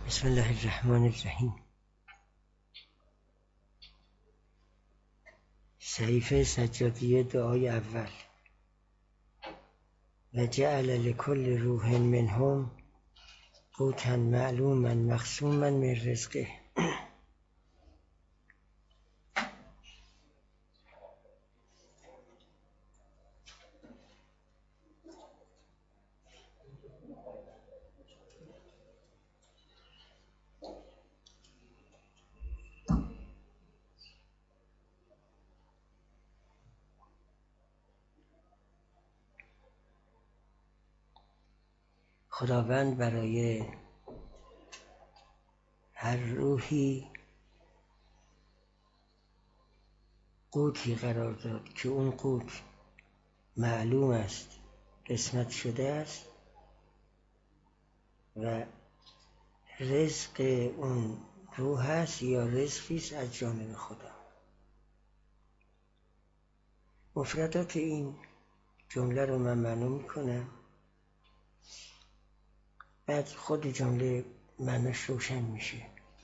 بسم الله الرحمن الرحیم. صحیفه سجادیه، دعای اول. و جعل لكل روح منهم قوتا معلوما مقسوما من رزقه. خداوند برای هر روحی قوتی قرار داد که اون قوت معلوم است، قسمت شده است و رزق اون روح است یا رزقی است از جانب خدا. مفردات این جمله رو من معلوم میکنم، بعد خود جمله معناش روشن میشه.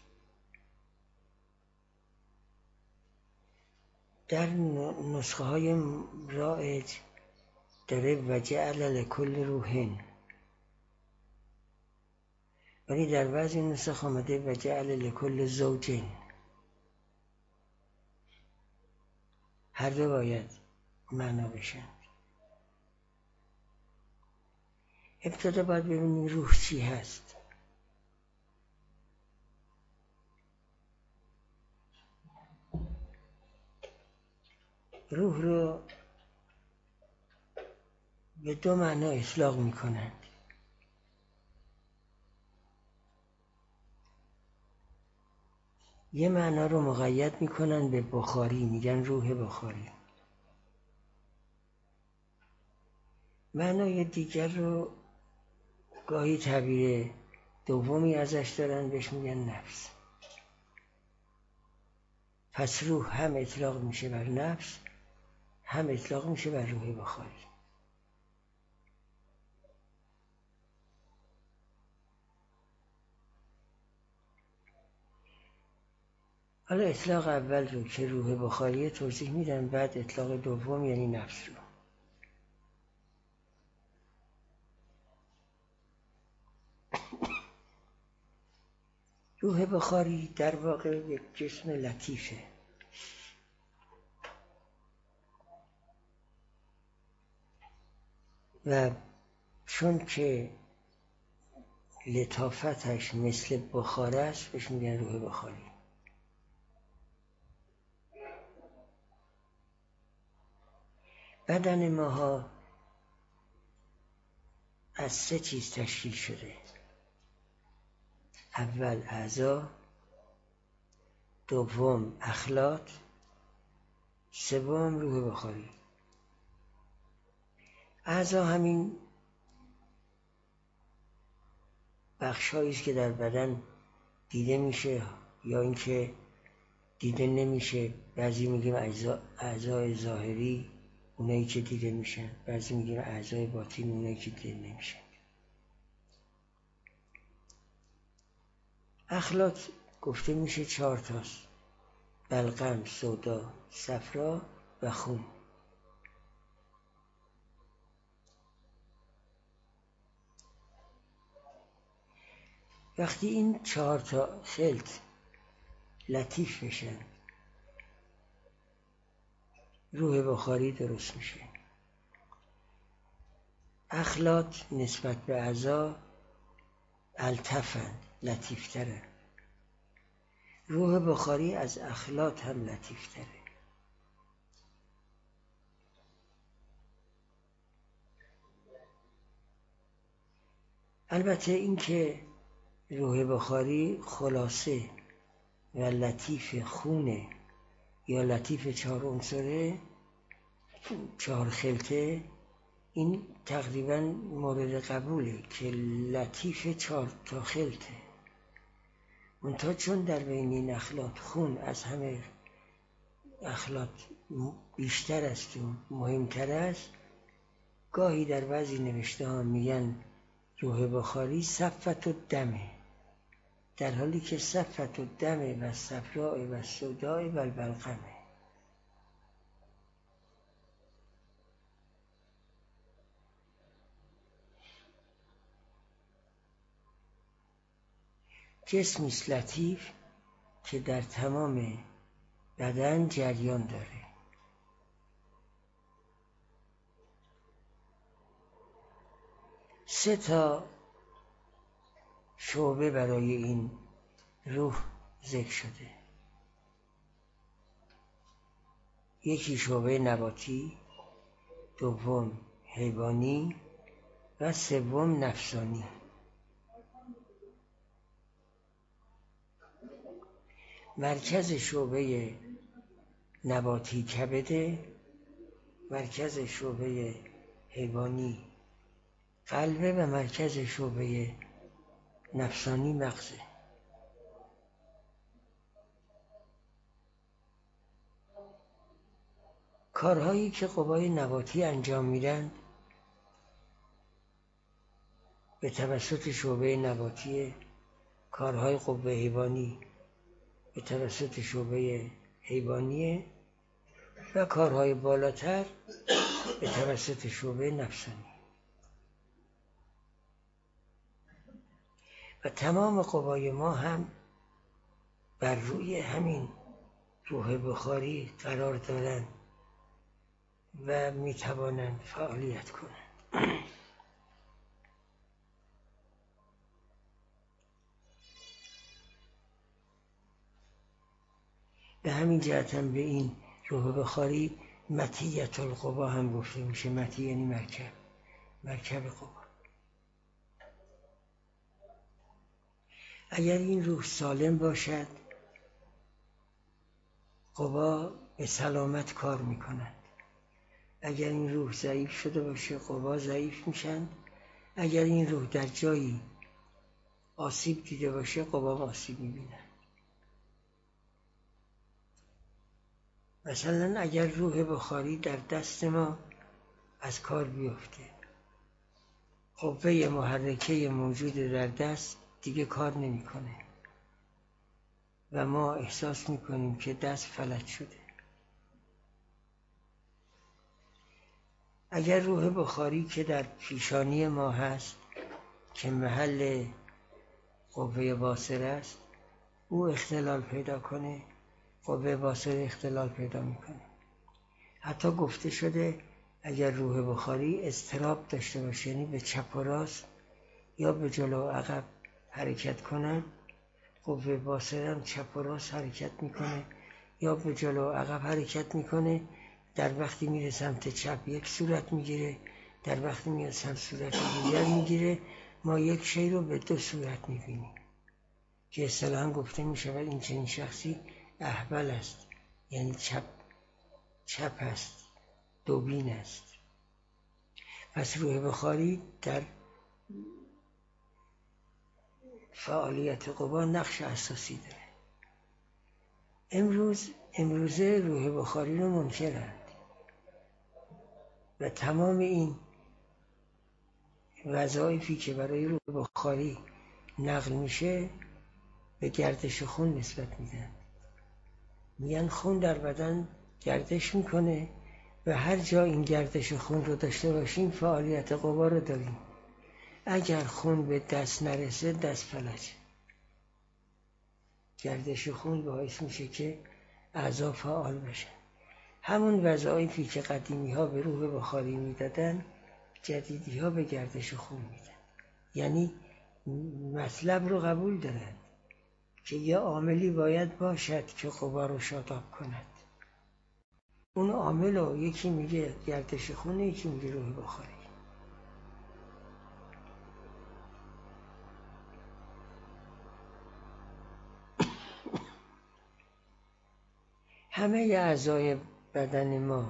در نسخه های رایج داره و جعل لكل روح، ولی در بعضی نسخ آمده و جعل لكل زوج. هر دو باید معنا بشن. ابتدا باید ببینیم روح چی هست. روح رو به دو معنا اطلاق میکنند. یه معنا رو مقید میکنن به بخاری، میگن روح بخاری. معنای دیگر رو گاهی تعبیر دومی ازش دارن، بهش میگن نفس. پس روح هم اطلاق میشه بر نفس، هم اطلاق میشه بر روح بخاری. حالا اطلاق اول رو که روح بخاری توضیح میدن، بعد اطلاق دوم یعنی نفس رو. روح بخاری در واقع یک جسم لطیفه و چون که لطافتش مثل بخار است بهش میگن روح بخاری. بدن ماها از 3 چیز تشکیل شده. اول اعضا، دوم اخلاط، سوم روح بخاری. اعضا همین بخش‌هایی است که در بدن دیده میشه یا اینکه دیده نمیشه. بعضی میگیم اعضای ظاهری، اونایی که دیده میشن. بعضی میگیم اعضای باطنی، اونایی که دیده نمیشن. اخلاط گفته میشه 4 تاست: بلغم، سودا، صفرا و خون. وقتی این 4 تا خلط لطیف بشن، روح بخاری درست میشه. اخلاط نسبت به اعضا الطفن، لطیفتره. روح بخاری از اخلاط هم لطیفتره. البته این که روح بخاری خلاصه و لطیف خونه یا لطیف 4 عنصره، 4 خلطه، این تقریبا مورد قبوله که لطیف 4 تا خلطه. منتها چون در بین این اخلاط خون از همه اخلاط بیشتر است و مهمتر است، گاهی در بعضی نوشته ها میگن روح بخاری صفت و دمه، در حالی که صفت و دم و صفراء و سوداء و البلغمه. جسمی است لطیف که در تمام بدن جریان داره. سه تا شعبه برای این روح ذکر شده. یکی شعبه نباتی، دوم حیوانی و سوم نفسانی. مرکز شعبه نباتی کبده، مرکز شعبه حیوانی قلبه و مرکز شعبه نفسانی مغزه. کارهایی که قوای نباتی انجام میدن به توسط شعبه نباتی، کارهای قوه حیوانی به توسط شعبه حیوانیه و کارهای بالاتر به توسط شعبه نفسانی. و تمام قوای ما هم بر روی همین روح بخاری قرار دارند و میتوانند فعالیت کنند. به همین جهت هم به این روح بخاری مطیة القوا هم گفته میشه. مطی یعنی مرکب قوا. اگر این روح سالم باشد قوا به سلامت کار میکنند. اگر این روح ضعیف شده باشه قوا ضعیف میشن. اگر این روح در جایی آسیب دیده باشه قوا آسیب میبینن. مثلا اگر روح بخاری در دست ما از کار بیفته، قوه محرکه موجود در دست دیگه کار نمیکنه و ما احساس میکنیم که دست فلج شده. اگر روح بخاری که در پیشانی ما هست که محل قوه باصره است، او اختلال پیدا کنه، قوه باصره اختلال پیدا میکنه. حتی گفته شده اگر روح بخاری اضطراب داشته باشه، یعنی به چپ و راست یا به جلو و عقب حرکت کنه، قوه باصره هم چپ و راست حرکت میکنه یا به جلو و عقب حرکت میکنه. در وقتی میره سمت چپ یک صورت میگیره، در وقتی میره سمت صورت دیگر میگیره. ما یک شی رو به دو صورت میبینیم که اصطلاحاً گفته میشود این چنین شخصی احول است، یعنی چپ است، دوبین است. پس روح بخاری در فعالیت قوا نقش اساسی داره. امروزه روح بخاری رو منکرند و تمام این وظایفی که برای روح بخاری نقل میشه به گردش خون نسبت میدن. میگن خون در بدن گردش میکنه و هر جا این گردش خون رو داشته باشیم فعالیت قوا رو داریم. اگر خون به دست نرسه دست فلج. گردش خون باعث میشه که اعضا فعال بشن. همون وظایفی که قدیمی ها به روح بخاری میدادن جدیدی ها به گردش خون میدن. یعنی مطلب رو قبول دارن که یه عاملی باید باشد که قوا رو شاداب کند. اون عامل رو یکی میگه گردش خون، یکی میگه روح بخاری. همه اعضای بدن ما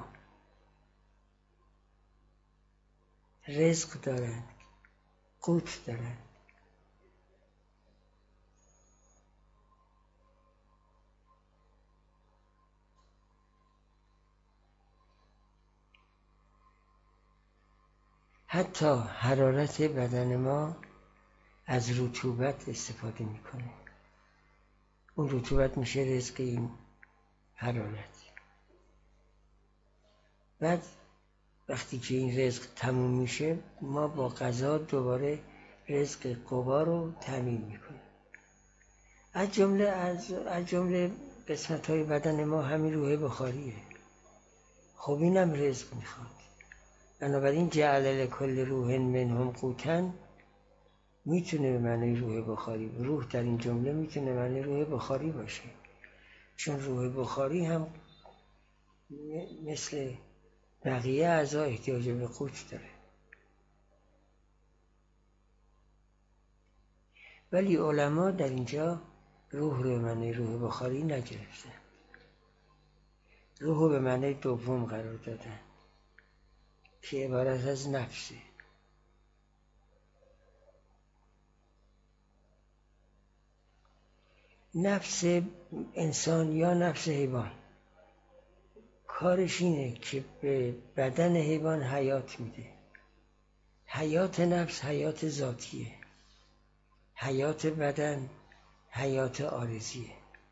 رزق دارند، قوت دارند. حتی حرارت بدن ما از رطوبت استفاده میکنه. اون رطوبت میشه رزق این حرارت. بعد وقتی که این رزق تموم میشه ما با غذا دوباره رزق قوا رو تامین میکنیم. از جمله قسمت‌های بدن ما همین روح بخاریه. خب اینم رزق میخواد. بنابراین جعل لکل روح منهم قوتا میتونه به معنی روح بخاری، روح در این جمله میتونه معنی روح بخاری باشه، چون روح بخاری هم مثل بقیه اعضا احتیاج به قوت داره. ولی علما در اینجا روح رو به معنی روح بخاری نگرفتن، روح رو به معنی دوم قرار دادن که عبارت از نفسه. نفس انسان یا نفس حیوان کارش اینه که به بدن حیوان حیات میده. حیات نفس حیات ذاتیه، حیات بدن حیات عارضیه.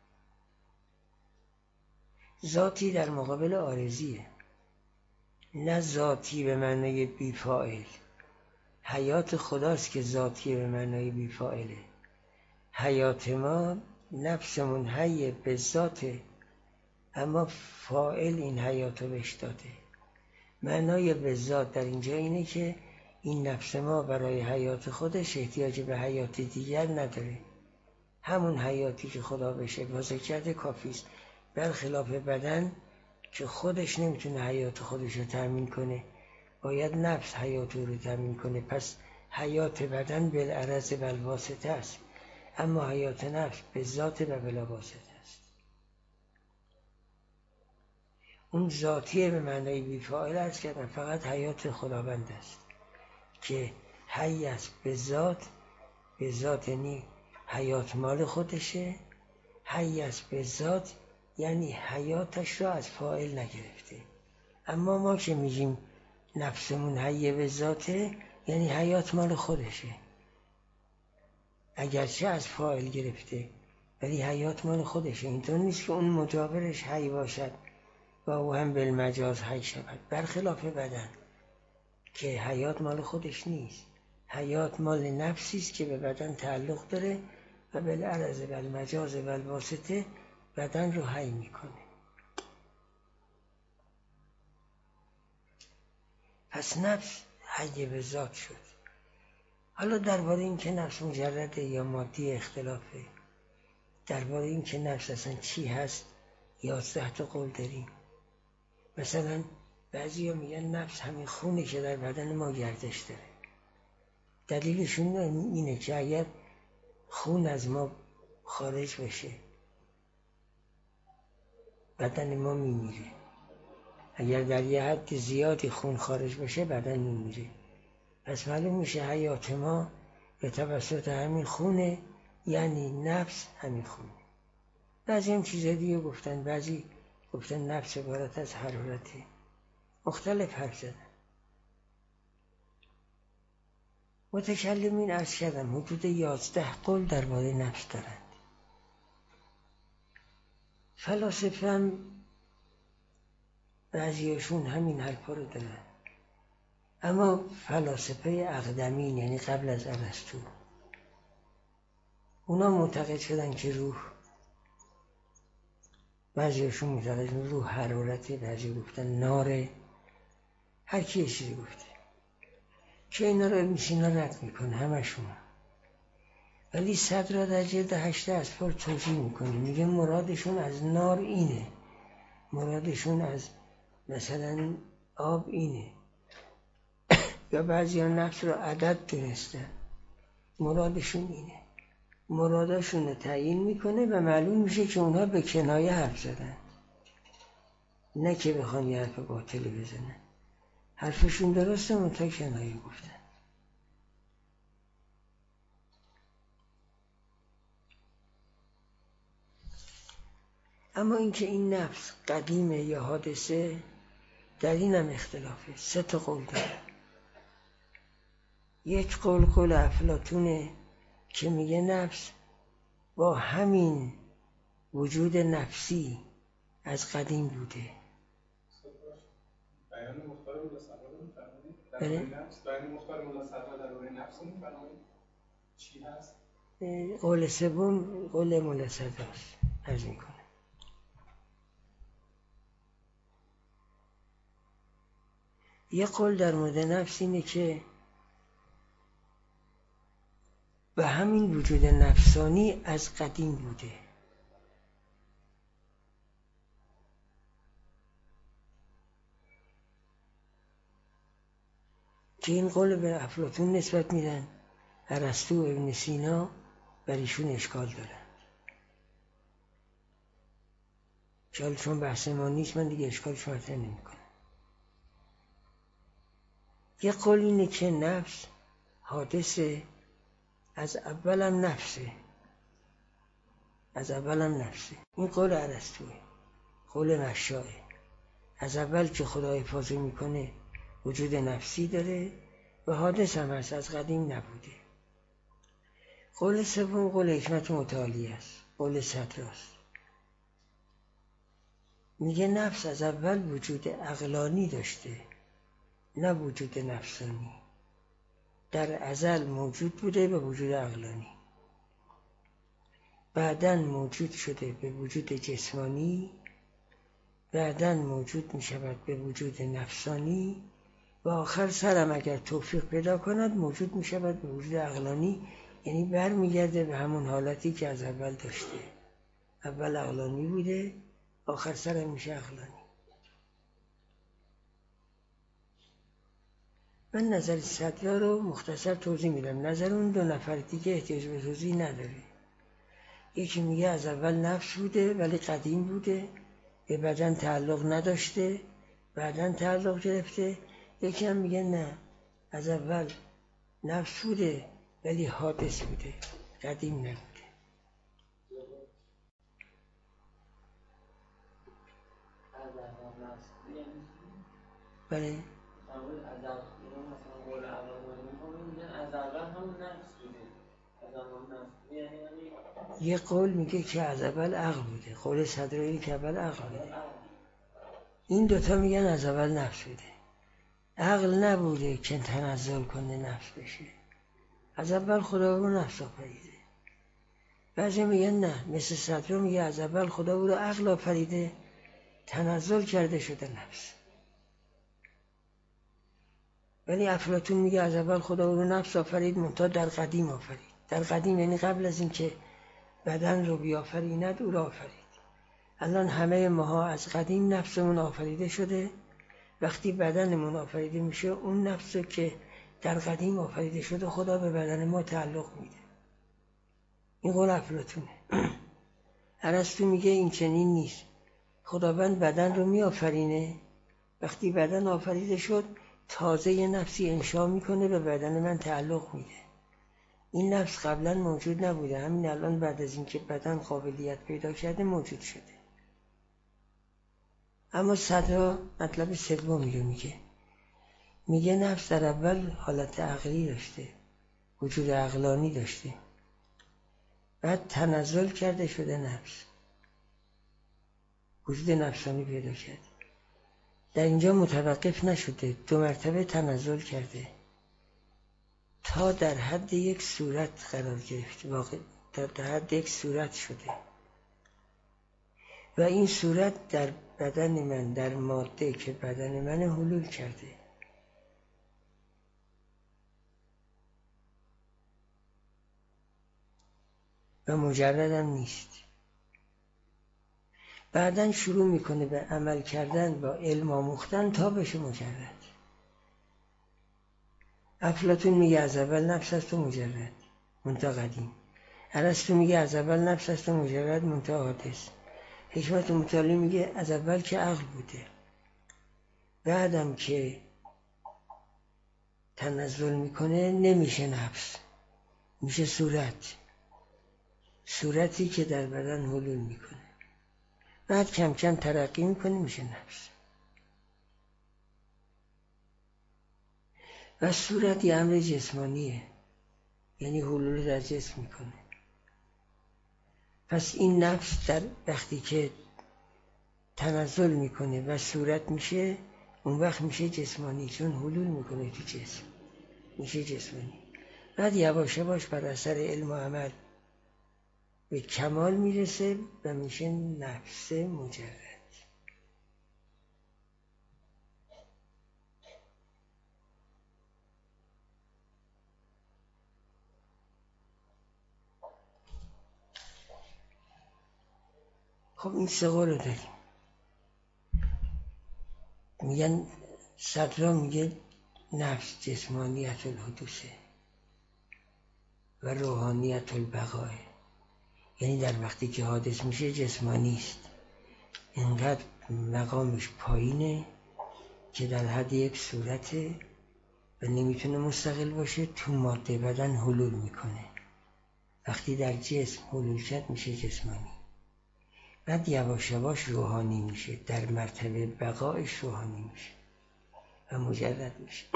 ذاتی در مقابل عارضیه، نه ذاتی به معنی بی‌فاعل. حیات خداست که ذاتی به معنی بی‌فاعله. حیات ما نفسمون حیه به ذاته، اما فاعل این حیات رو بهش داده. معنای به ذات در اینجا اینه که این نفس ما برای حیات خودش احتیاج به حیات دیگر نداره. همون حیاتی که خدا بهش اضافه کرده کافیست. برخلاف بدن که خودش نمیتونه حیات خودش رو تامین کنه، باید نفس حیات رو تامین کنه. پس حیات بدن بالعرض بالواسطه است، اما حیات نفس به ذات و بلا واسطه است. اون ذاتیه به معنای بی‌فاعل است که فقط حیات خداوند است که حی است به ذات. به ذات یعنی حیات مال خودشه، حی است به ذات یعنی حیاتش را از فاعل نگرفته. اما ما که میگیم نفسمون حی به ذاته یعنی حیات مال خودشه، اگرچه از فاعل گرفته ولی حیات مال خودشه. اینطور نیست که اون مجاورش حی باشد و او هم بالمجاز حی شود. برخلاف بدن که حیات مال خودش نیست، حیات مال نفسی است که به بدن تعلق داره و بالعرض بالمجاز بالواسطه بدن رو حی میکنه. پس نفس حی به ذات شد. حالا درباره این که نفس مجرده یا مادی اختلافه. درباره این که نفس اصلا چی هست 11 تا قول داریم. مثلا بعضی ها میگن نفس همین خونه که در بدن ما گردش داره. دلیلشون اینه که اگر خون از ما خارج بشه بدن ما میمیره. اگر در یه حد زیادی خون خارج بشه بدن میمیره. پس معلوم میشه حیات ما به توسط همین خونه، یعنی نفس همین خونه. بعضی هم چیز دیگه گفتن، بعضی گفتن نفس عبارت از حرارته. مختلف حرف زدن. متکلمین عرض کردم حدود 11 قول درباره نفس دارند. فلاسفه هم بعضیشون همین حرفا رو دارن، اما فلاسفه اقدمین یعنی قبل از ارسطو اونا معتقد شدن که روح، بعضیشون معتقد شدن روح حرارته، بعضی گفتن ناره، هر کی یه چیزی گفته که اینا رو ابن سینا رد میکنه همشون. ولی صدر در جلد 8 اذکار توضیح میکنه، میگه مرادشون از نار اینه، مرادشون از مثلا آب اینه. یا بعضی ها نفس رو عدد دونستن، مرادشون اینه. مرادشون رو تعیین میکنه و معلوم میشه که اونها به کنایه حرف زدن، نه که بخوان یه حرف باطلی بزنن. حرفشون درسته منتها کنایه گفتن. اما اینکه این نفس قدیمه یا حادثه در این هم اختلافه. 3 تا قول داره. یک قول افلاطونه که میگه نفس با همین وجود نفسی از قدیم بوده. بیان مختار مولا صدرا می‌فرمایید بله؟ نفس، بیان مختار مولا صدرا درباره نفس می‌فرمایید چی هست؟ قول سوم قول مولا صدراست. عرض میکنه یه قول در مورد نفس اینه که به همین وجود نفسانی از قدیم بوده. که این قول به افلاطون نسبت میدن، ارسطو و ابن سینا بر ایشون اشکال دارن. چون بحث ما نیست من دیگه اشکالش مطرح نمیکنم. یه قول اینه که نفس حادثه، از اولم نفسه. این قول ارسطوئه، قول مشایه. از اول که خدا حفاظت میکنه وجود نفسی داره و حادث هم هست، از قدیم نبوده. قول سوم قول حکمت متعالی است، قول صدراست. میگه نفس از اول وجود عقلانی داشته، نه وجود نفسانی. در ازل موجود بوده به وجود عقلانی، بعداً موجود شده به وجود جسمانی، بعداً موجود می شود به وجود نفسانی و آخر سرم اگر توفیق پیدا کند موجود می شود به وجود عقلانی. یعنی برمیگرده به همون حالتی که از اول داشته. اول عقلانی بوده، آخر سرم میشه عقلانی. من نظر صدرا رو مختصر توضیح میدم. نظر اون دو نفر دیگه احتیاج به توضیح نداره. یکی میگه از اول نفس بوده ولی قدیم بوده، به بدن تعلق نداشته، بعداً تعلق گرفته. یکی هم میگه نه، از اول نفس بوده ولی حادث بوده، قدیم نبوده. بله؟ یه قول میگه که از اول عقل بوده، قول صدرایی که اول عقل بوده. این دوتا میگن از اول نفس بوده. عقل نبوده که تنزل کنه نفس بشه، از اول خدا رو نفس آفریده. بعضی میگن نه، مثل صدرا میگه از اول خدا رو عقل آفریده، تنزل کرده شده نفس. ولی افلاطون میگه از اول خدا رو نفس آفرید، منتها در قدیم آفرید. در قدیم یعنی قبل از اینکه بدن رو بیافریند او را آفرید. الان همه ماها از قدیم نفسمون آفریده شده. وقتی بدنمون آفریده میشه، اون نفس که در قدیم آفریده شده خدا به بدن ما تعلق میده. این قول افلاطونه. ارسطو میگه این چنین نیست. خداوند بدن رو میآفرینه، وقتی بدن آفریده شد تازه یه نفسی انشا میکنه به بدن من تعلق میده. این نفس قبلا موجود نبوده، همین الان بعد از اینکه بدن قابلیت پیدا کرده موجود شده. اما صدرا مطلب سومی رو میگه نفس در اول حالت عقلی داشته، وجود عقلانی داشته، بعد تنزل کرده شده نفس، وجود نفسانی پیدا کرده. در اینجا متوقف نشده، 2 مرتبه تنزل کرده تا در حد یک صورت قرار گرفت، واقع در حد یک صورت شده و این صورت در بدن من، در ماده که بدن من حلول کرده. و مجردم نیست. بعدن شروع میکنه به عمل کردن با علم آموختن تا بشه مجرد. افلاطون میگه از اول نفس است و مجرد منتها قدیم. ارسطو میگه از اول نفس است و مجرد منتها حادث. حکمت متعالی میگه از اول که عقل بوده، بعدم که تنزل میکنه نمیشه نفس، میشه صورتی که در بدن حلول میکنه، بعد کم کم ترقی میکنه میشه نفس. و صورت یه امر جسمانیه، یعنی حلول در جسم میکنه. پس این نفس در وقتی که تنزل میکنه و صورت میشه، اون وقت میشه جسمانی، چون حلول میکنه تو جسم میشه جسمانی. بعد یواش یواش بر اثر علم و عمل به کمال میرسه و میشه نفس مجرد. خب این سه قول رو داریم. میگن صدرا میگه نفس جسمانیت الحدوثه و روحانیت البقاه، یعنی در وقتی که حادث میشه جسمانی است، اینقدر مقامش پایینه که در حد یک صورته و نمیتونه مستقل باشه، تو ماده بدن حلول میکنه. وقتی در جسم حلول کرد میشه جسمانی، بعد یواش یواش روحانی میشه، در مرتبه بقایش روحانی میشه و مجرد میشه.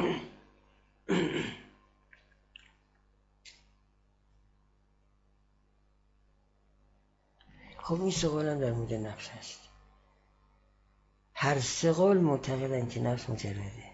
خب این سه قول هم در مورد نفس هست. هر سه قول معتقدن که نفس مجرده.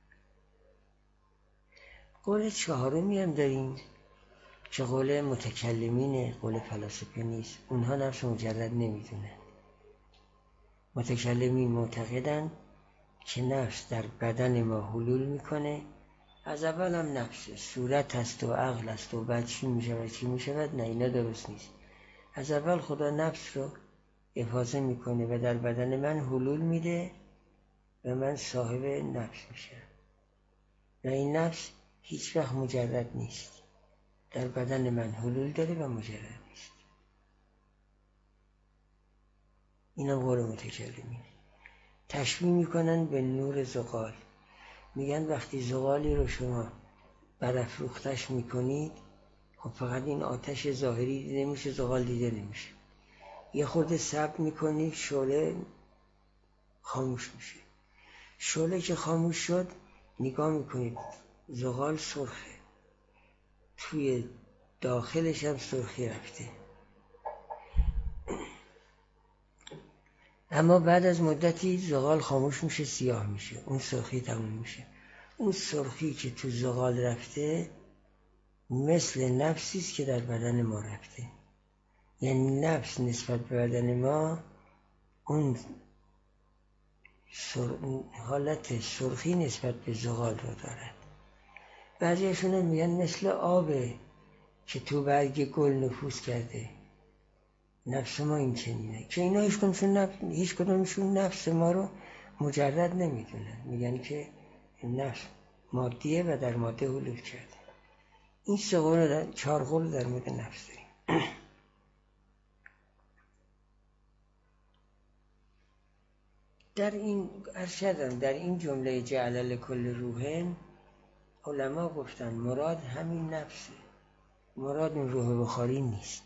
قول چهارمی هم داریم که قول متکلمینه، قول فلاسفه نیست. اونها نفس مجرد نمیدونن. متکلمین معتقدن که نفس در بدن ما حلول میکنه. از اول هم نفس صورت هست و عقل هست و بعد چی میشود. نه، اینا درست نیست. از اول خدا نفس رو افاضه میکنه و در بدن من حلول میده و من صاحب نفس میشم. و این نفس هیچ وقت مجرد نیست، در بدن من حلول داره و مجرد نیست. اینا قول متکلمین. تشبیه میکنن به نور زغال. میگن وقتی زغالی رو شما برافروختش میکنید، خب فقط این آتش ظاهری دیده میشه، زغال دیده نمیشه. یه خورده صبر میکنید، شعله خاموش میشه. شعله که خاموش شد، نگاه میکنید زغال سرخه، توی داخلش هم سرخی رفته. اما بعد از مدتی زغال خاموش میشه، سیاه میشه، اون سرخی تموم میشه. اون سرخی که تو زغال رفته مثل نفسی است که در بدن ما رفته. یعنی نفس نسبت به بدن ما اون حالت سرخی نسبت به زغال رو دارد. بعضیشون میگن مثل آبه که تو برگ گل نفوذ کرده. نفس ما این چنینه که اینا هیچ کدومشون نفس ما رو مجرد نمیدونن. میگن که نفس مادیه و در ماده حلول کرده. این سه قول چهار قول در مورد نفس داریم. در این جمله جعل لکل روح، علما گفتن مراد همین نفسه، مراد این روح بخاری نیست.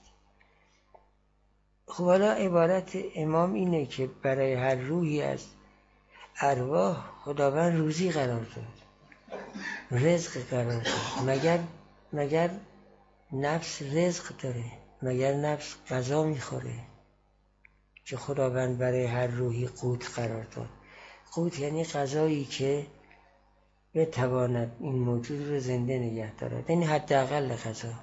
خب حالا عبارت امام اینه که برای هر روحی از ارواح خداوند روزی قرار داد، رزق قرار داد. مگر نفس رزق داره؟ مگر نفس غذا میخوره که خداوند برای هر روحی قوت قرار داد؟ قوت یعنی غذایی که بتواند این موجود رو زنده نگه دارد، یعنی حداقل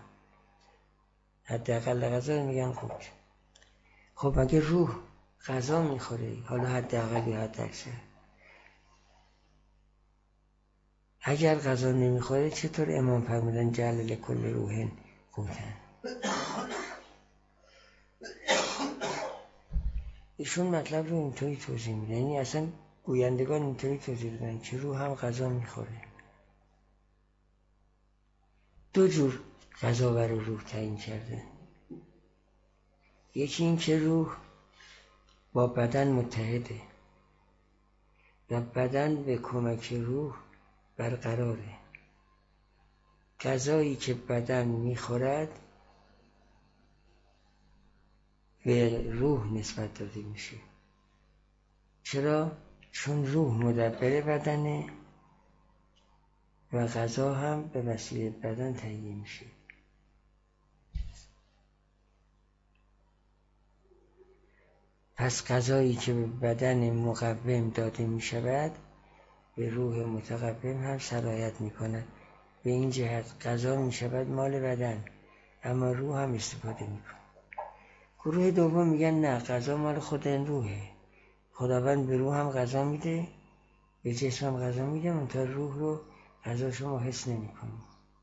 غذا میگن قوت. خب مگه روح غذا میخوره؟ حالا حداقل یا حد اکثر. اگر غذا نمیخوره چطور امام فرمودن جعل لکل روح قوتن؟ ایشون مطلب رو اینطوری توضیح میدن، یعنی اصلا گویندگان اینطوری توضیح میدن که روح هم غذا میخوره. دو جور غذا برای روح تعیین کرده. یکی این که روح با بدن متحده و بدن به کمک روح برقراره. غذایی که بدن میخورد به روح نسبت داده میشه. چرا؟ چون روح مدبر بدنه و غذا هم به وسیله بدن تهیه میشه. پس غذایی که به بدن مقوم داده می شود به روح متقوم هم سرایت می کند. به این جهت غذا می شود مال بدن، اما روح هم استفاده می کند. گروه دوم میگن نه، غذا مال خود روحه. خداوند به روح هم غذا میده، به جسم هم غذا میده، منتها روح رو غذا شما حس نمی کنید.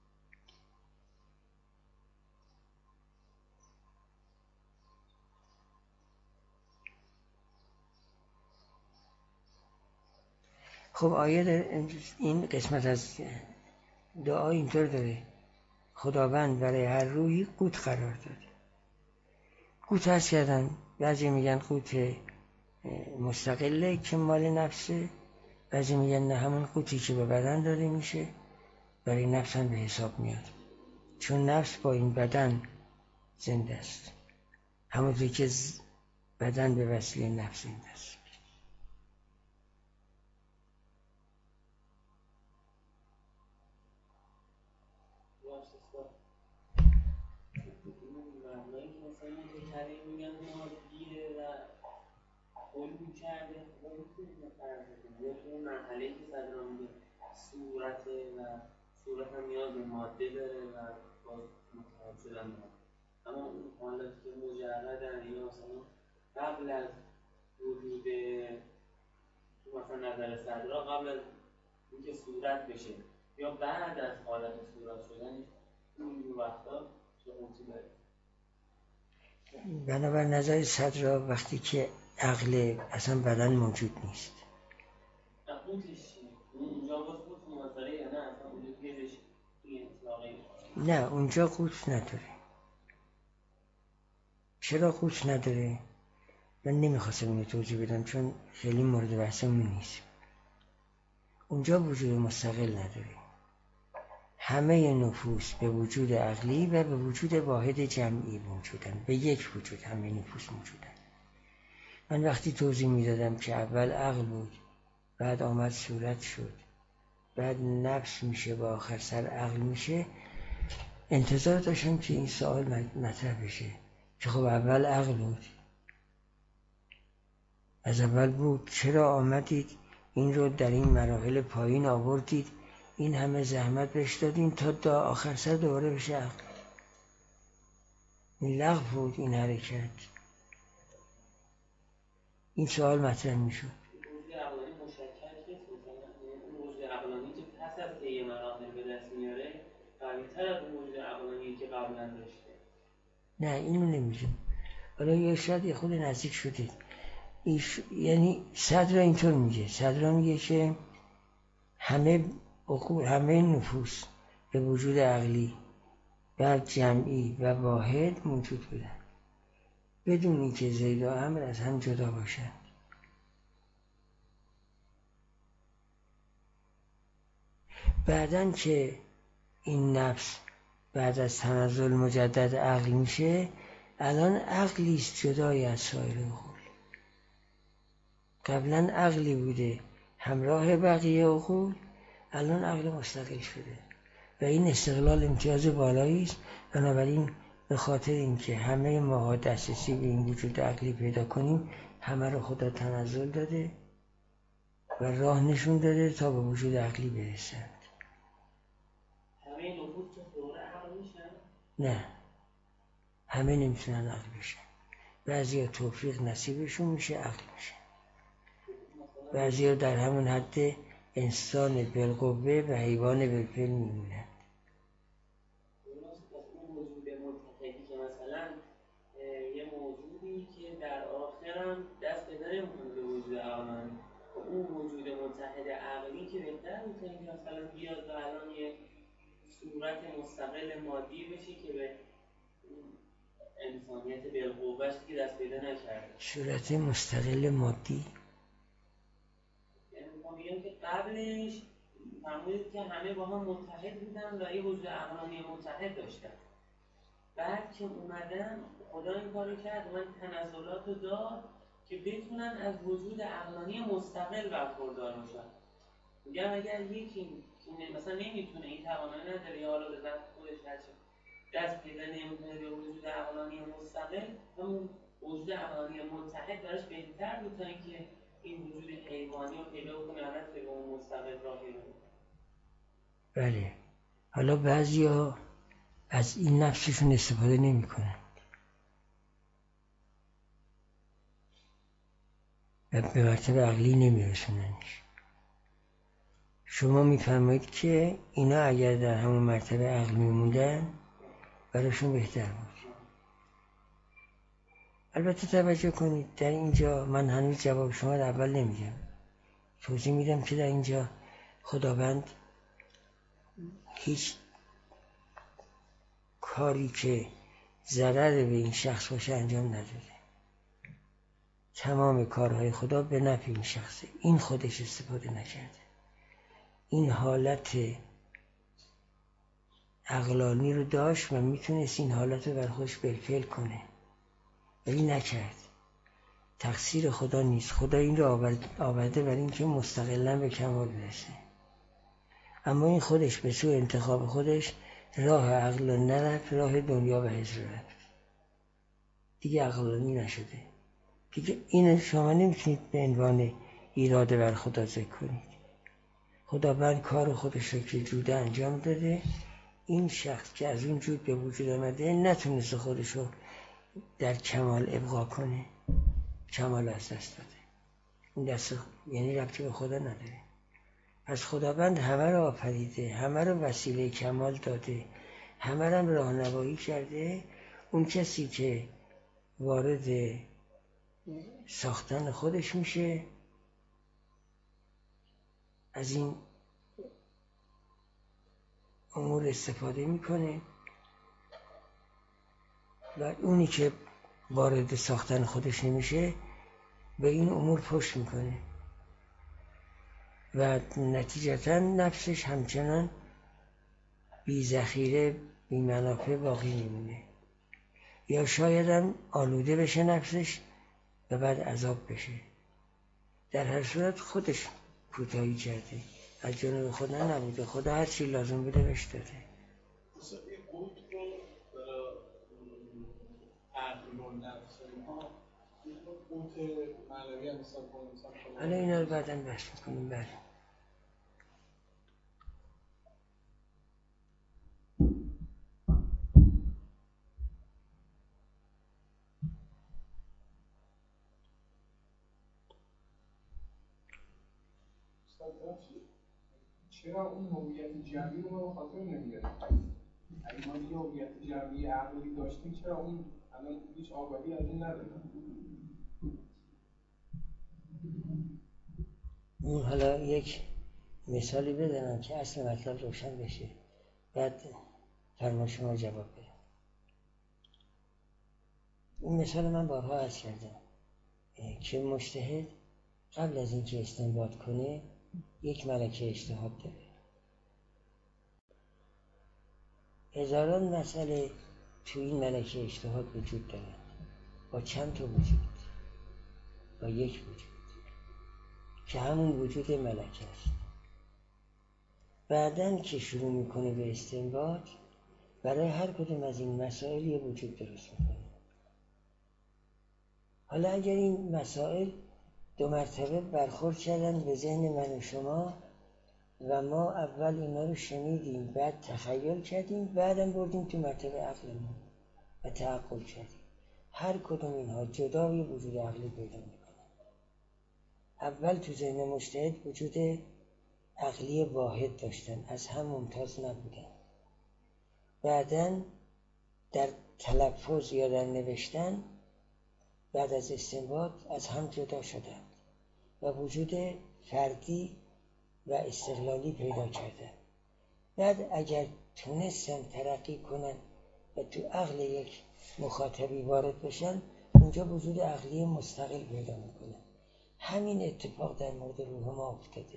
خب آیه این قسمت از دعا اینطور داره: خداوند برای هر روحی قوت قرار داده. قوت هست کردن، بعضی میگن قوت مستقله که مال نفسه، بعضی میگن نه، همون قوتی که به بدن داده میشه برای نفس هم به حساب میاد، چون نفس با این بدن زنده است، همونطور که بدن به وسیله نفس زنده است. علم کرده یا توی مرحله که صدرا میگه صورته و صورت هم نیاز به ماده داره و با متحد شدن داره، اما اون حالت که مجردن یا مثلا قبل از وجود مثلا نظر صدرا، قبل از اینکه صورت بشه یا بعد از حالت صورت شدن، اون وقتا چه قوتی داره؟ بنابر نظر صدرا وقتی که عقل اصلا بدن موجود نیست. نه، اونجا قوت نداره. چرا قوت نداره؟ من نمیخواستم اینو توضیح بدم چون خیلی مورد بحثمون نیست. اونجا وجود مستقل نداره. همه نفوس به وجود عقلی و به وجود واحد جمعی موجودن، به یک وجود همه نفوس موجودن. من وقتی توضیح میدادم که اول عقل بود، بعد آمد صورت شد، بعد نفس میشه و آخر سر عقل میشه، انتظار داشتم که این سوال مطرح بشه که خب اول عقل بود، از اول بود، چرا آمدید این رو در این مراحل پایین آوردید، این همه زحمت بهش دادین تا آخر سر دوباره بشه عقل؟ این لغو بود این حرکت. این سوال مطرح میشد. وجود عقلانی مشکل نیست، اون وجود عقلانی که پس از طی مراحل به دست میاره قوی‌تر از اون وجود عقلانی که قبلا داشته. نه، اینو نمیگم. حالا یا شاید یه خود نزدیک شدید. یعنی صدرا اینطور میگه، صدرا میگه که همه نفوس به وجود عقلی و جمعی و واحد موجود بودن بدون اینکه زید و امر از هم جدا باشند. بعدن که این نفس بعد از تنزل مجدد عقل میشه، الان عقلیست جدای از سایر عقول. قبلا عقلی بوده همراه بقیه عقول، الان عقل مستقل شده و این استقلال امتیاز بالایی است. بنابراین به خاطر اینکه همه ما دسترسی به این وجود عقلی پیدا کنیم، همه رو خدا تنزل داده و راه نشون داده تا به وجود عقلی برسند. همه نفوس که دوره عقل میشن؟ نه، همه نمیتونن عقل بشن. بعضی ها توفیق نصیبشون میشه عقل میشن، بعضی ها در همون حد انسان بالقوه و حیوان بالفعل میمونن. اون وجود متحدی که مثلا یه موجودی که در آخرم دست پیدا نمی‌کنه به وجود عقلانی، اون وجود متحد عقلی که بهتر میتونه که مثلا بیاد و الان یه صورت مستقل مادی بشه که به انسانیت بالقوهش که دست پیدا نکرده. صورت مستقل مادی؟ یعنی میگم که قبلش فرمودید که همه با هم متحد بودن و یه وجود عقلانی متحد داشتن، بعد که اومدن خدا این کارو کرد، اومد تنزلات رو داد که بتونن از وجود عقلانی مستقل برخوردار باشن. میگم اگر یکی مثلا نمیتونه، این توانایی نداره یا حالا به ذات خودش هرچی دست پیدا نمیکنه به وجود عقلانی مستقل، همون وجود عقلانی متحد براش بهتر بود تا اینکه این وجود حیوانی رو پیدا کنه الان که به اون مستقل راهی رو. بله. حالا بعضیا از این نفسشون استفاده نمی کنن و به مرتبه عقلی نمی رسوننش. شما میفرمایید که اینا اگر در همون مرتبه عقل میموندن براشون بهتر بود. البته توجه کنید در اینجا من هنوز جواب شما رو اول نمیگم، توضیح میدم که در اینجا خداوند هیچ کاری که ضرر به این شخص باشه انجام نداده. تمام کارهای خدا به نفع این شخصه. این خودش استفاده نکرده. این حالت عقلانی رو داشت و میتونست این حالت رو بر خودش بالفعل کنه ولی نکرد. تقصیر خدا نیست. خدا این رو آورده برای اینکه مستقلاً به کمال برسه. اما این خودش به سوی انتخاب خودش راه عقل رو نرفت، راه دنیا و حس رو رفت. دیگه عقلانی نشده. دیگه این شما نمیتونید به عنوان ایراده بر خدا ذکر کنید. خداوند کار خودش رو که جوده انجام داده. این شخص که از اون جود به وجود آمده نتونست خودش رو در کمال ابقا کنه، کمال از دست داده. این دست یعنی ربطی به خدا نداره. پس خداوند همه رو آفریده، همه رو وسیله کمال داده، همه رو راهنمایی کرده. اون کسی که وارد ساختن خودش میشه از این امور استفاده میکنه و اونی که وارد ساختن خودش نمیشه به این امور پشت میکنه و نتیجتا نفسش همچنان بی ذخیره بی منافع باقی میمونه یا شاید هم آلوده بشه نفسش و بعد عذاب بشه. در هر صورت خودش کوتاهی کرده، از جانب خدا نبوده. خدا هر چی لازم بوده بهش داده. مثلا این قوت رو برای عقل و نفس و اینها قوت معنوی هم حساب کنیم. حالا اینا رو بعداً بحث میکنیم. بله. چرا اون هویت جمعی رو ما خاطر نمیاریم؟ اگه ما یه هویت جمعی عقلی داشتیم چرا اون الان هیچ آگاهی از این نداریم؟ اون حالا یک مثالی بزنم که اصل مطلب روشن بشه بعد فرما شما جواب بده. این مثال من بارها عرض کردم که مجتهد قبل از اینکه استنباط کنه یک ملکه اجتهاد داره. هزاران مسئله تو این ملکه اجتهاد وجود داره. با چند تا وجود؟ با یک وجود که همون وجود ملکه است. بعدن که شروع میکنه به استنباط برای هر کدوم از این مسائل یه وجود درست میکنه. حالا اگر این مسائل دو مرتبه برخورد کردن به ذهن من و شما و ما اول اینا رو شنیدیم بعد تخیل کردیم بعدم بردیم تو مرتبه عقلمون و تعقل کردیم، هر کدوم اینها جدا یه وجود عقلی پیدا میکنه. اول تو ذهن مجتهد وجود عقلی واحد داشتن، از هم ممتاز نبودن. بعدن در تلفظ یا در نوشتن بعد از استنباط از هم جدا شدند و وجود فردی و استقلالی پیدا کردند. بعد اگر تونستن ترقی کنن و تو عقل یک مخاطبی وارد بشن اونجا وجود عقلی مستقل پیدا میکنن. همین اتفاق در مورد روح ما افتاده.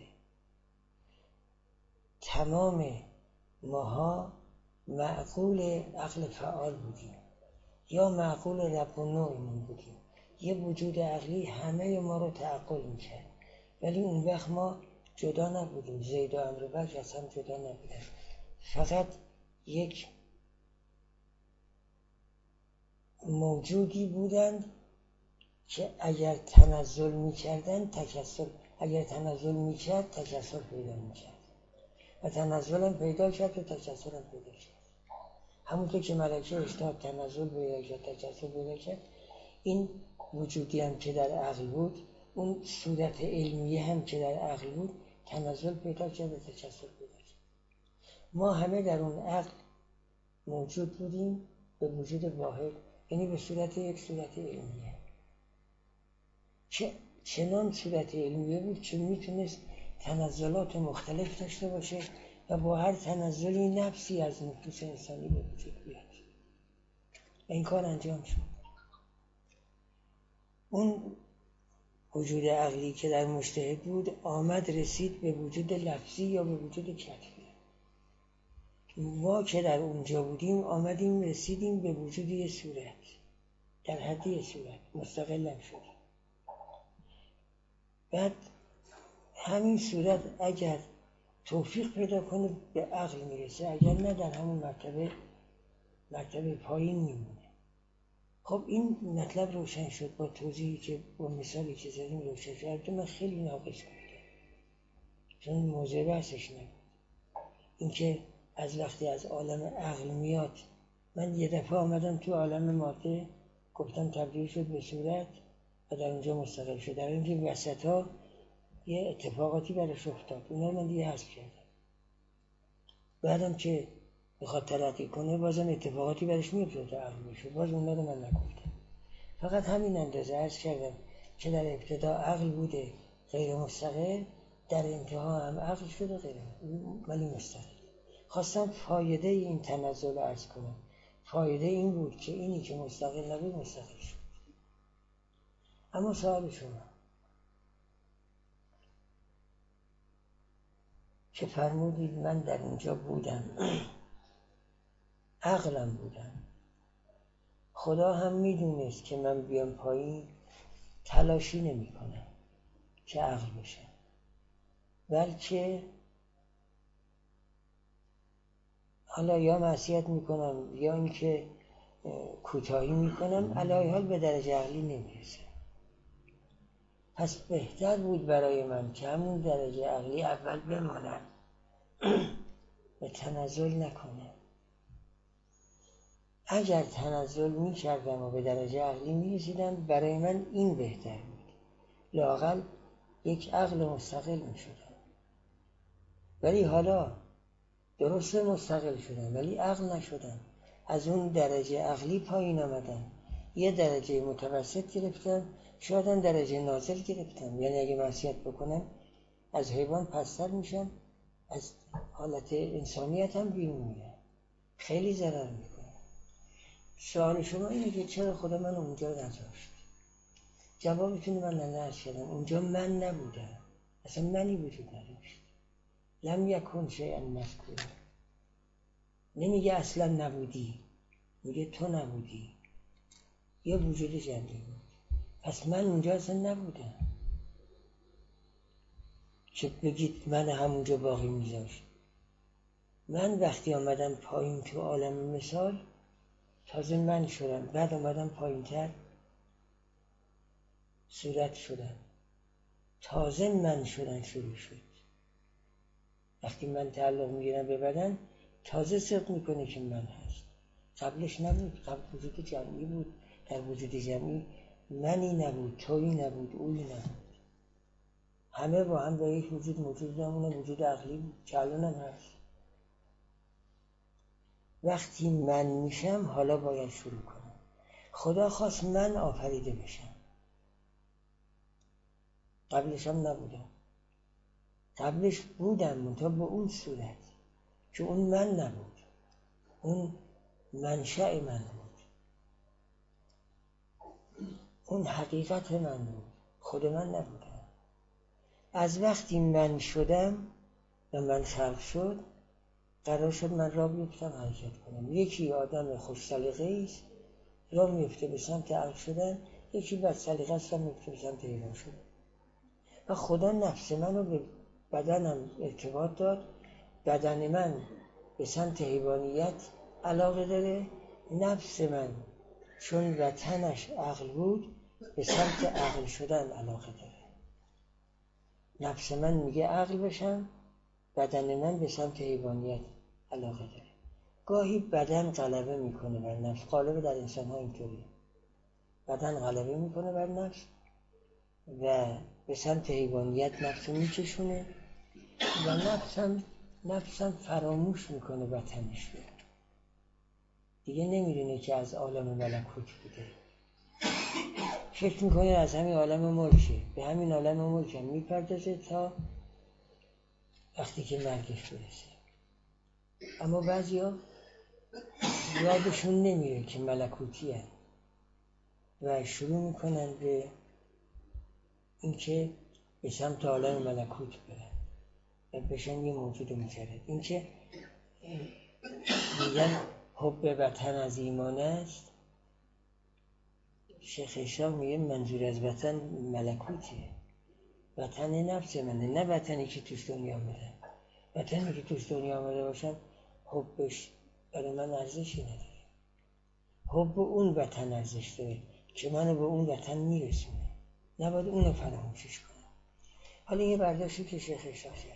تمام ماها معقول عقل فعال بودیم یا معقول رب النوعمون بودیم. یه وجود عقلی همه ما رو تعقل میکرد ولی اون وقت ما جدا نبودیم. زید و عمرو بکر از هم جدا نبودن، فقط یک موجودی بودند که اگر تنزل میکردن تکسر، اگر تنزل میکرد تکسر پیدا میکرد و تنزل هم پیدا کرد و تکسر هم پیدا کرد. همونطور که ملکه اشتاد تنزل پیدا کرد تکسر پیدا کرد، این وجودی هم که در عقل بود، اون صورت علمیه هم که در عقل بود، تنزل پیدا کرد و تکسر پیدا کرد. ما همه در اون عقل موجود بودیم به وجود واحد، یعنی به صورت یک صورت علمیه که چنان صورت علمیه بود که میتونست تنزلات مختلف داشته باشه و با هر تنزلی نفسی از نفوس انسانی به وجود بیاد. این کار انجام شد. اون وجود عقلی که در مجتهد بود آمد رسید به وجود لفظی یا به وجود کتفی. ما که در اونجا بودیم آمدیم رسیدیم به وجود یه صورت، در حد یه صورت مستقلم شد. بعد همین صورت اگر توفیق پیدا کنه به عقل میرسه، اگر نه در همون مرتبه پایین میمونه. خب این مطلب روشن شد با توضیحی که با مثالی که زدیم روشن شد. البته من خیلی ناقص گفتم چون موضوع بحثش نبود. این که از وقتی از عالم عقل میاد، من یه دفعه آمدم تو عالم ماده گفتم تبدیل شد به صورت و در اونجا مستقل شد، در اینکه وسط ها یه اتفاقاتی براش افتاد، اونا من دیگه حذف کردم. بعدم که بخواد ترقی کنه بازم اتفاقاتی براش میفته تا عقل بشه، باز اونا رو من نگفتم. فقط همین اندازه عرض کردم که در ابتدا عقل بوده غیر مستقل، در انتها هم عقل شده غیر ولی مستقل. خواستم فایده این تنزل عرض کنم. فایده این بود که اینی که مستقل نبود مستقل شد. اما سوال شما که فرمودید من در اینجا بودم، عقلم بودم، خدا هم میدونست که من بیام پایین، تلاشی نمی کنم که عقل بشم، بلکه حالا یا معصیت میکنم یا اینکه کوتاهی میکنم، علی حال به درجه عقلی نمیرسم. پس بهتر بود برای من که همون درجه عقلی اول بمانم و تنزل نکنم. اگر تنزل میکردم و به درجه عقلی میرسیدم، برای من این بهتر بود، لااقل یک عقل مستقل میشدم. ولی حالا درسته مستقل شدم ولی عقل نشدم، از اون درجه عقلی پایین آمدم، یه درجه متوسط گرفتم، شاید هم درجه نازل گرفتم. یعنی اگه معصیت بکنم از حیوان پستر میشم، از حالت انسانیت هم بیرون میرم، خیلی ضرر میکنم. سوال شما اینه که چرا خدا من اونجا نذاشت؟ جوابتون من نعرض کردم، اونجا من نبودم، اصلا منی وجود نداشت. لم یکن شیئا مذکورا، نمیگه اصلا نبودی، میگه تو نبودی، یه وجود جمعی بود. پس من اونجا اصلا نبودم که بگید من همونجا باقی میذاشت. من وقتی آمدم پایین تو عالم مثال تازه من شدم، بعد آمدم پایین تر صورت شدم، تازه من شدن شروع شد. وقتی من تعلق میگیرم به بدن تازه صدق میکنه که من هست، قبلش نبود. قبل وجود جمعی بود، در وجود جمعی منی نبود، تویی نبود، اویی نبود، همه با هم با یک وجود موجود نمونه، وجود عقلی بود که الان هم هست. وقتی من میشم حالا باید شروع کنم. خدا خواست من آفریده بشم، قبلش هم نبودم، قبلش بودم منتها به اون صورت که اون من نبود، اون منشأ من بود، اون حقیقت من بود، خود من نبودم. از وقتی من شدم و من خلق شد، قرار شد من را بیفتم حرکت کنم. یکی آدم خوش سلیقه‌ای است را میفته به سمت عقل شدن، یکی بد سلیقه است را میفته به سمت حیوان شدن. و خدا نفس من رو به بدنم ارتباط داد، بدن من به سمت حیوانیت علاقه داره، نفس من چون وطنش عقل بود به سمت عقل شدن علاقه داره. نفس من میگه عقل بشم، بدن من به سمت حیوانیت علاقه داره. گاهی بدن غلبه میکنه بر نفس، غالب در انسان ها اینطوری، بدن غلبه میکنه بر نفس و به سمت حیوانیت نفس میکشونه و نفسم فراموش میکنه وطنش رو، دیگه نمیدونه که از عالم ملکوت بوده، فکر میکنه از همین عالم ملکه، به همین عالم ملک میپردازه تا وقتی که مرگش برسه. اما بعضیا یادشون نمیره که ملکوتی هست و شروع میکنن به اینکه به سمت عالم ملکوت برن و بشن یه موجود مجرد. اینکه میگن حب وطن از ایمان است، شیخ هشام میگه منظور از وطن ملکوتیه، وطن نفس منه، نه وطنی که توش دنیا آمده. وطنی که توش دنیا آمده باشم حبش برای من ارزشی نداره، حب اون وطن ارزش داره که منو به اون وطن میرسونه، نباید اونو فراموشش کنم. حالا یه برداشتی که شیخ هشام کرد،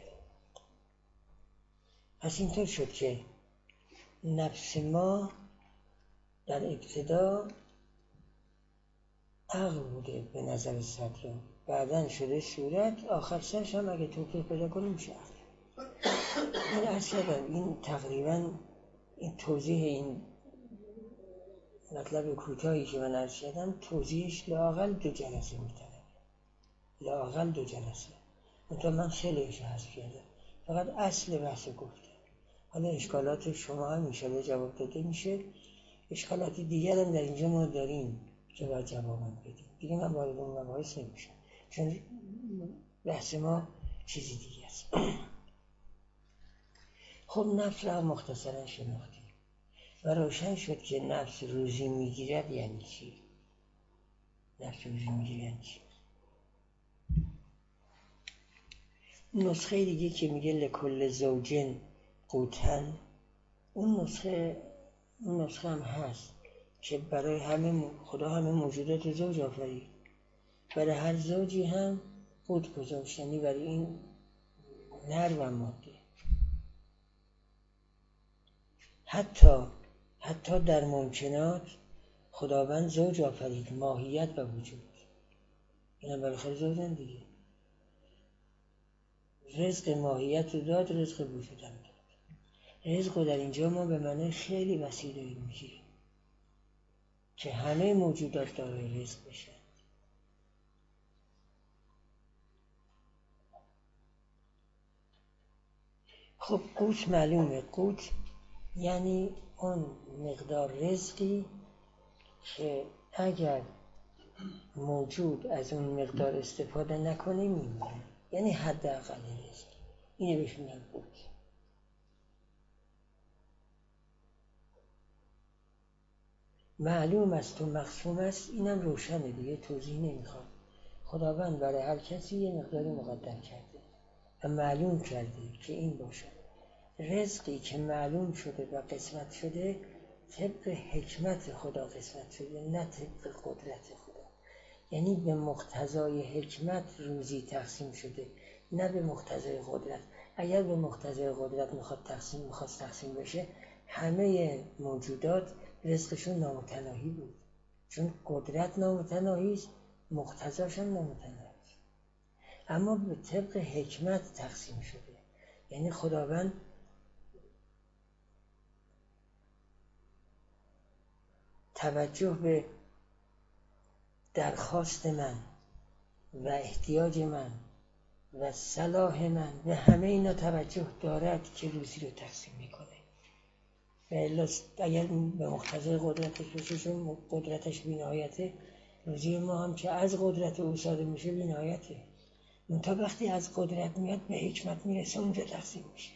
پس اینطور شد که نفس ما در ابتدا عقل بوده به نظر صدر، بعدن شده صورت، آخر سرش هم اگه توفیق پیدا کنیم میشه عقل. این عرض کردم، این تقریبا این توضیح این مطلب کوتاهی که من عرض کردم توضیحش لااقل 2 جلسه میتونه، لااقل 2 جلسه، منتها من خیلیش حذف کردم، فقط اصل بحث گفته. حالا اشکالات شما هم انشاءالله جواب داده میشه، اشکالات دیگر هم در اینجا ما داریم که باید جواب بدیم، دیگه من وارد اون مباحث نمیشم چون بحث ما چیزی دیگه است. خب نفس را مختصرا شناختیم و روشن شد که نفس روزی میگیرد یعنی چی؟ نفس روزی میگیرد یعنی چی؟ نسخه دیگه که میگه لکل زوجن قوتن، اون نسخه هم هست که برای خدا همه موجودات زوج آفرید، برای هر زوجی هم قوت گذاشت، یعنی برای این نر و ماده. حتی در ممکنات خداوند زوج آفرید، ماهیت و وجود، اینا بالاخره زوجن دیگه. رزق ماهیت رو داد، رزق وجود هم داد. رزق رو در اینجا ما به معنی خیلی وسیع داریم میگیریم که همه موجودات دارای رزق بشن. خب قوت معلومه، قوت یعنی اون مقدار رزقی که اگر موجود از اون مقدار استفاده نکنه میمیره، یعنی حداقل رزق، اینه بهش میگن قوت. معلوم است و مقسوم است، اینم روشنه دیگه، توضیح نمیخواد. خداوند برای هر کسی یه مقداری مقدر کرده و معلوم کرده که این باشه. رزقی که معلوم شده و قسمت شده طبق حکمت خدا قسمت شده، نه طبق قدرت خدا، یعنی به مقتضای حکمت روزی تقسیم شده، نه به مقتضای قدرت. اگر به مقتضای قدرت میخواست تقسیم بشه، همه موجودات رزقشون نامتناهی بود، چون قدرت نامتناهی است، مقتضاش هم نامتناهی است. اما به طبق حکمت تقسیم شده، یعنی خداوند توجه به درخواست من و احتیاج من و صلاح من به همه اینا توجه دارد که روزی رو تقسیم میکنه. و الا اگر به مقتضای قدرتش بشه، چون قدرتش بی‌نهایته، روزی ما هم که از قدرت او صادر میشه بی‌نهایته. منتها وقتی از قدرت میاد به حکمت میرسه، اونجا تقسیم میشه.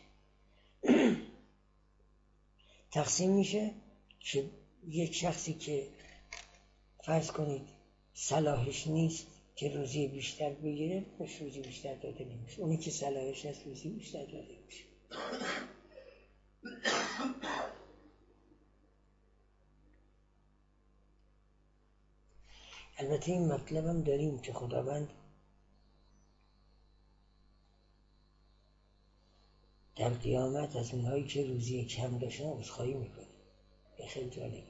تقسیم میشه که یک شخصی که فرض کنید صلاحش نیست که روزی بیشتر بگیره، بهش روزی بیشتر داده نمیشه، اونی که صلاحش هست روزی بیشتر داده میشه. البته این مطلب هم داریم که خداوند در قیامت از اونهایی که روزی کم داشتن عذرخواهی میکنه. این خیلی جالبه،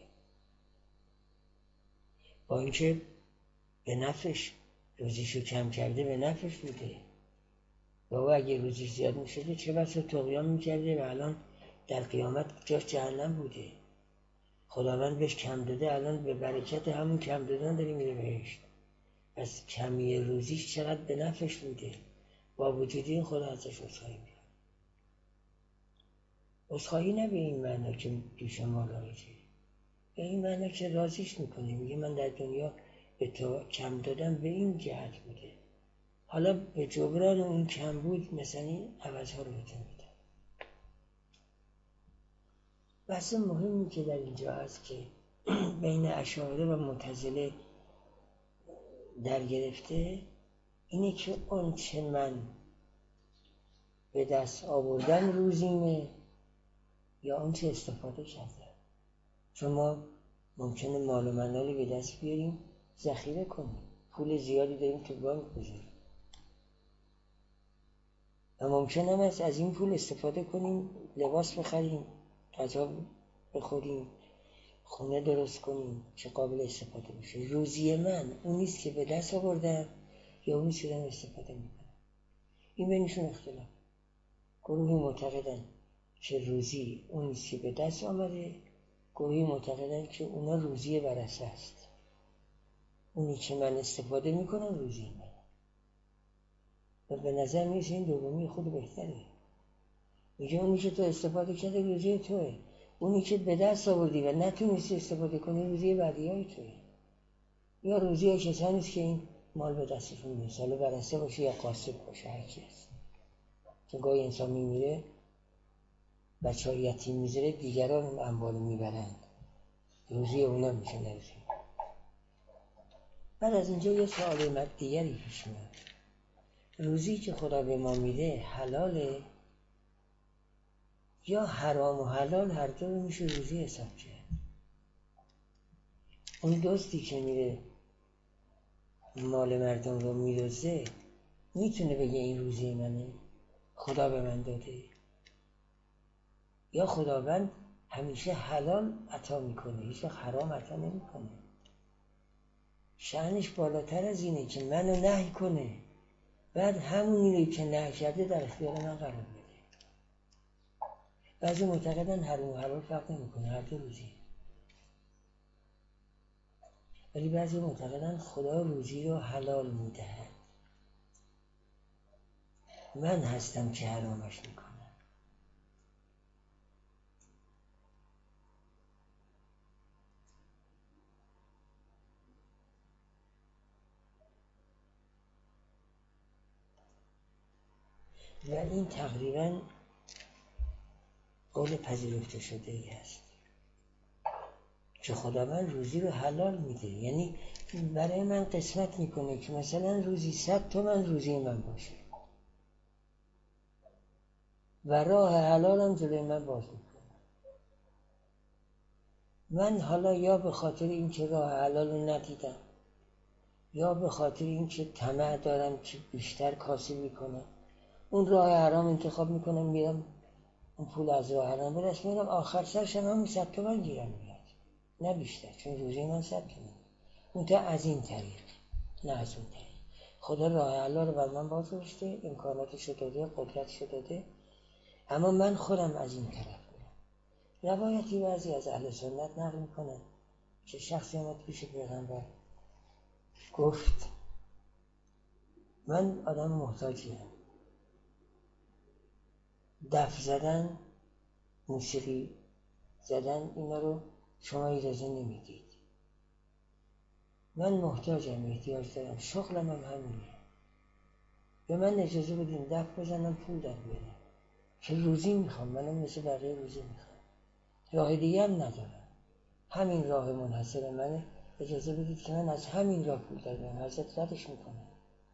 با اینکه به نفعش روزیشو کم کرده، به نفعش بوده. بابا اگه روزیش زیاد میشده چه بسا طغیان میکرده و الان در قیامت جاش جهنم بوده. خداوند بهش کم داده، الان به برکت همون کم دادن داری میره بهشت. پس کمی روزیش چقدر به نفعش بوده، با وجود این خدا ازش عذرخواهی میکنه. عذرخواهی نه به این معنا که پیش ما لایجه، به این معنا که راضیش میکنه، میگه من در دنیا به تو کم دادم به این جهت بوده، حالا به جبران اون کم بود مثلا این عوضها رو بهتون میدم. بحث مهمی که در اینجا هست که بین اشاعره و معتزله در گرفته اینه که اون چه من به دست آوردم روزیمه یا اون چه استفاده کردم. چون ما ممکنه مال و منالی به دست بیاریم ذخیره کنیم، پول زیادی داریم تو بانک بذاریم و ممکن هم است از این پول استفاده کنیم، لباس بخریم، غذا بخوریم، خونه درست کنیم که قابل استفاده بشه. روزی من اون نیست که به دست آوردم یا اون نیست که دارم استفاده میکنم. این بینشون اختلاف. گروهی معتقدن که روزی اون نیست که به دست آمده، گروهی معتقدن که اونا روزی ورثه است، اونی که من استفاده میکنم روزی من. و به نظر میرسه این دومی خود بهتره. میگه اونی که تو استفاده کرده روزی توه، اونی که به دست آوردی و نتونستی استفاده کنی روزی بعدی های توه. یا روزی های کسانی است که این مال به دستشون میرسه، حالا ورثه باشه یا قاصد باشه، هر کی هست. چون گاهی انسان میمیره بچه های یتیم میذاره، دیگران اون اموال میبرند، روزی اونا میشه نروزی. بعد از اینجا یه سوال دیگری پیش میاد، روزی که خدا به ما میده حلاله یا حرام و حلال هر دو میشه روزی حساب کرد؟ اون دوستی که میره مال مردم رو میدزده میتونه بگه این روزی منه، خدا به من داده؟ یا خداوند همیشه حلال عطا میکنه، هیچ وقت حرام عطا نمیکنه؟ شأنش بالاتر از اینه که منو نهی کنه، بعد همونی رو که نهی کرده در اختیار من قرار بده. بعضی معتقدن حرام و حلال فرق نمیکنه، هر دو روزی. ولی بعضی معتقدن خدا روزی رو حلال میدهد، من هستم که حرامش میکنم. و این تقریبا قول پذیرفته شده ای است که خدا من روزی رو حلال میده، یعنی برای من قسمت میکنه که مثلا روزی 100 تومن روزی من باشه و راه حلالم جلوی من باز میکنه. من حالا یا به خاطر این که راه حلال رو ندیدم یا به خاطر این که طمع دارم که بیشتر کاسبی کنم، اون راه حرام انتخاب میکنم، میرم اون پول از راه حرام به دست میارم، آخر سرش هم همون 100 تومن گیرم میاد، نه بیشتر، چون روزی من 100 تومن. اون تا از این طریق، نه از اون طریق. خدا راه حلال رو بر من باز گذاشته، امکاناتشو داده، قدرتشو داده، اما من خودم از این طرف میرم. روایتی بعضی از اهل سنت نقل میکنن که شخصی آمد پیش پیغمبر گفت من آدم محتاجیم، دف زدن، موسیقی زدن اینا رو شما اجازه نمیدید، من محتاجم، احتیاج دارم، شغلم هم همینه، به من اجازه بدین دف بزنم پول در بیارم که روزی میخوام، منم مثل بقیه روزی میخوام، راه دیگه هم ندارم، همین راه منحصر منه، اجازه بدید که من از همین راه پول در بیارم. حضرت ردش میکنه،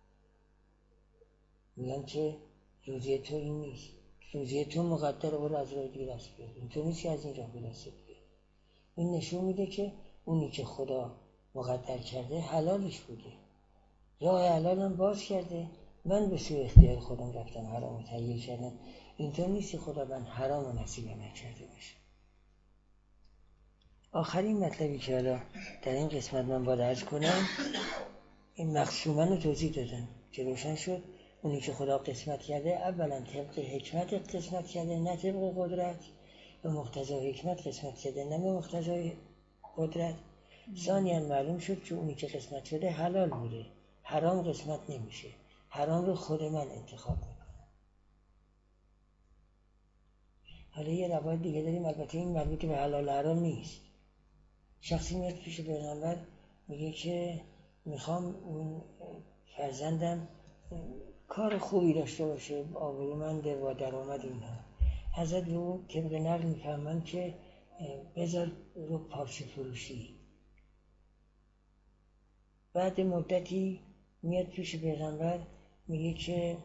میگن که روزی تو این نیست، روزی تو مقدره برو از راه دیگه دست بیار، این تو نیست که از این راه به دست بیاری. این نشون میده که اونی که خدا مقدر کرده حلالش بوده، راه حلالم باز کرده، من به سوی اختیار خودم رفتم حرام رو تهیه کردم. اینطور نیست که خدا من حرام رو نصیبم نکرده باشه. آخرین مطلبی که حالا در این قسمت من باید عرض کنم، این مقسومن رو توضیح دادم که روشن شد اونی که خدا قسمت کرده اولا طبق حکمت قسمت کرده، نه طبق قدرت، به مقتضای حکمت قسمت کرده نه به مقتضای قدرت. ثانیاً معلوم شد که اونی که قسمت شده حلال بوده، حرام قسمت نمیشه، حرام رو خود من انتخاب میکنم. حالا یه روایت دیگه داریم، البته این مربوط به حلال حرام نیست. شخصی میاد پیش پیغمبر میگه که میخوام اون فرزندم کار خوبی داشته باشه، آبرومنده و درآمد اینها. حضرت به او طبق نقل میفهمند که بذار رو پارچه فروشی. بعد مدتی میاد پیش پیغمبر میگه که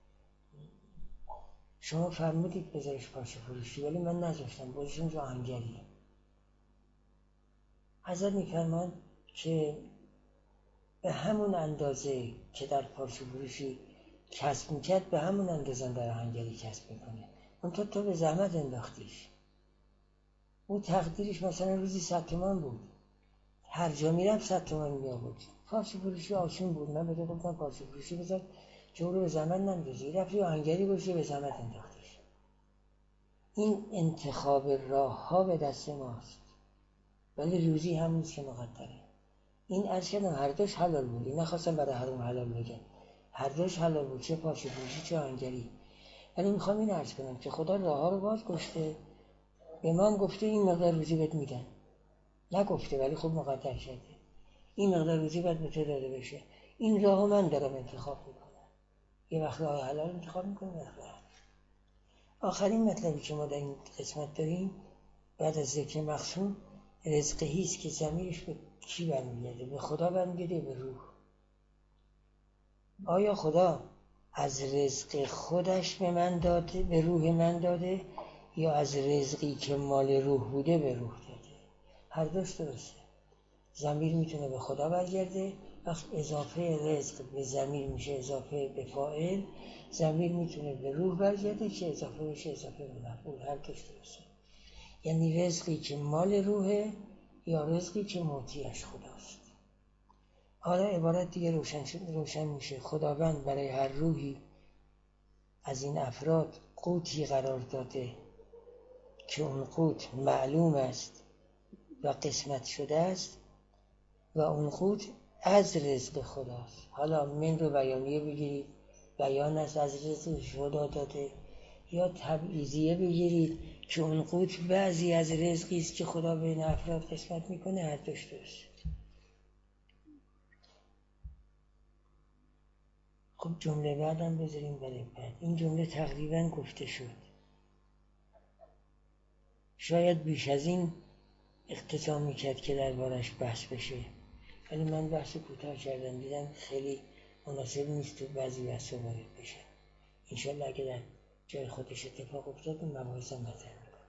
شما فرمودید بذارش پارچه فروشی ولی من نذاشتم، بذارشون رو آهنگری. حضرت میفرماند که به همون اندازه که در پارچه فروشی کسب میکرد به همون اندازه در آهنگری کسب میکنه. اون تو به زحمت انداختیش. اون تقدیرش مثلا روزی 100 تومان بود، هر جا میرم 100 تومان میآورد. پارچه فروشی آسون بود، من بهت گفتم پارچه فروشی بذار جو رو به زحمت نندازی، رفتی آهنگری گوشی به زحمت انداختیش. این انتخاب راه ها به دست ماست ولی روزی هم نیست که مقدره. این عرض کردم هر دوش حلال بودی، نخواستم برای حرام حلال بگم، هر دوش حلال بود، چه پارچه فروشی چه آهنگری. ولی میخوام این عرض کنم که خدا راه ها رو باز گشته، به ما هم گفته این مقدار روزی بهت میدن، نگفته ولی خب مقدر کرده این مقدار روزی باید به تو داده بشه. این راه ها من دارم انتخاب میکنم، یه وقت راه حلال انتخاب میکنم، یه وقت راه. آخرین مطلبی که ما در این قسمت داریم بعد از ذکر مقسوم، رزقهی است که ضمیرش به کی برمیگرده؟ به خدا برمیگرده، به روح. آیا خدا از رزق خودش به من داده، به روح من داده، یا از رزقی که مال روح بوده به روح داده؟ هر دوش درسته. ضمیر میتونه به خدا برگرده، وقت اضافه رزق به ضمیر میشه اضافه به فاعل، ضمیر میتونه به روح برگرده که اضافه بشه اضافه به مفعول. هر دوش درسته. یعنی رزقی که مال روحه یا رزقی که معطیش خداست. حالا عبارت دیگه روشن میشه. خداوند برای هر روحی از این افراد قوتی قرار داده که اون قوت معلوم است و قسمت شده است و اون قوت از رزق خداست. حالا من رو بیانیه بگیرید، بیان است از رزق خدا داده، یا تبعیضیه بگیرید که اون قوت بعضی از رزقی است که خدا بین افراد قسمت میکنه. هر دوش درست. خب جمله بعدم بذاریم برای بعد. این جمله تقریبا گفته شد، شاید بیش از این اختتام میکرد که دربارش بحث بشه، ولی من بحث کوتاه کردم، دیدم خیلی مناسب نیست تو بعضی بحثا وارد بشه. انشالله اگه در جای خودش اتفاق افتاد اون مباحث مطرح